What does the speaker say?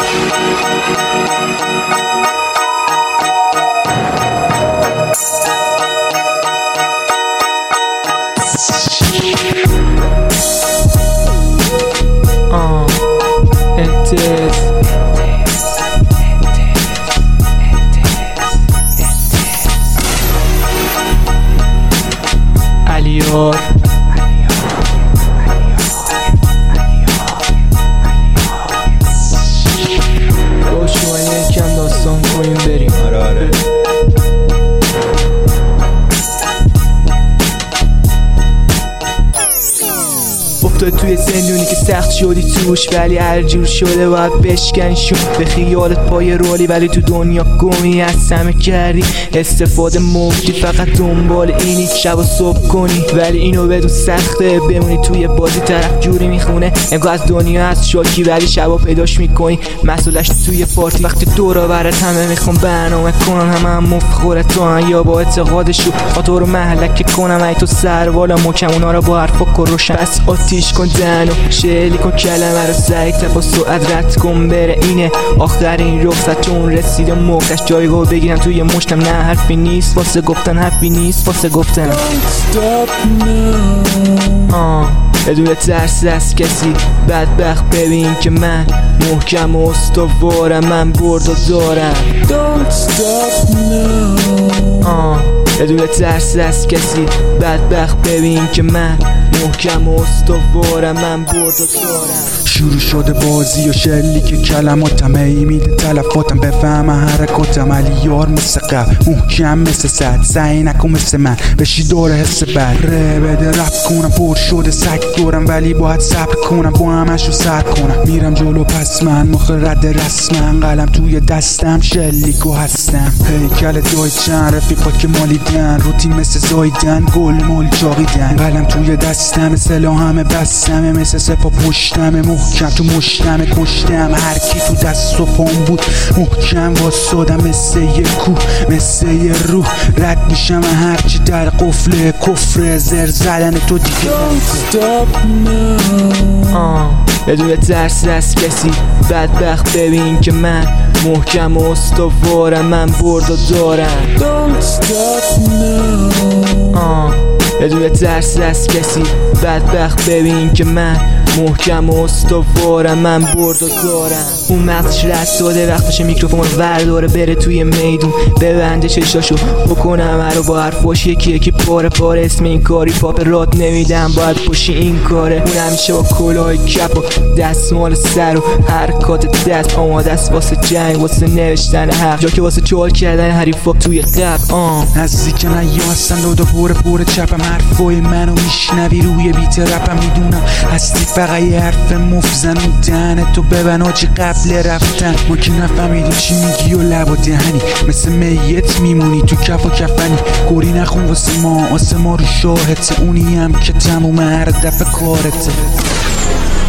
علیار با شما یکم داستان کنیم بریم. آره افتاد توی زندونی که سخت شدی توش، ولی هر جور شده باید بشکنشون. به خیالت پای رولی ولی تو دنیا گمی از همه کردی استفاده مفتی، فقط دنبال اینی شب و صبح کنی. ولی اینو بدون سخته بمونی توی بازی، طرف جوری میخونه انگار از دنیا از شاکی، ولی شبا پیداش میکنی مسئولش توی پارتی. وقتی دورا برات همه میخوام برنامه کنن، همه مفت خورت تو هم یا با اعتقادشو تو رو محلک کنم. ای تو سر بالا مکم اونا رو با حرفا کن روشن، بس آتیش کن دهنو شعلی کن کلمه رو سعی با سرعت رد کن بره. اینه آخرین رخصت چون رسیده موقعش، جایگاه بگیرم توی مشتم. نه حرفی نیست واسه گفتن، حرفی نیست واسه گفتن. بدون ترس از کسی بدبخت ببین که من محکم و استوارم، من برد و دارم. بدون ترس از کسی بدبخت ببین که من محکم و استوارم، من برد و دارم. شروع شده بازی و شلیک کلماتم، ای میده تلفاتم بفهم حرکاتم. علیار مثل قبل محکم مثل سد، سعی نکن مثل من بشی داره حس بد. ره بده رپ کنم پر شده سگ دورم، ولی باید صبر کنم با همشو سر کنم. میرم جلو پس من مخرد رسمن، قلم توی دستم شلیکو هستم. هیکل دای چند رفیقات که مالیدن، روتین مثل زایدن گل مول چاقیدن. قلم توی دستم سلاح همه بستمه، مثل سپا پشتمه محکم تو مشتم کشتم. هر کی تو دست و پام بود محکم واسادم، مثل یه کوه مثل یه روح رد میشم هرچی در قفل کفر زر زدن تو دیگه. بدون ترس از کسی بدبخت ببین که من محکم و استوارم، من برد و دارم. بدون ترس از کسی بدبخت ببین که من محکم و استوارم، من برد و دارم. اون مغزش رد داده وقتش میکروفون رو ورداره بره توی میدون، ببنده چشاشو بکنم رو با حرفاش یکی یکی پاره پاره. اسم این کاری پاپ راد نمیدم باید پشی این کاره. اون همیشه با کلاه کپ و دستمال سر و حرکات دست آماده است واسه جنگ، واسه نوشتن حق، جا که واسه چال کردن حریفا توی قبل. نزدیک نیاستن دادا پور چپم، حرفای منو میشنوی روی بیت رپم. میدونم هستی فقط یه حرف مفزن و دهنه تو ببن آجی قبل رفتن. ما که نفهمیدیم چی میگی و لب و دهنی، مثل میت میمونی تو کف و کفنی. گوری نخون واسه ما رو شاهدته، اونی هم که تموم هر دفعه کارته.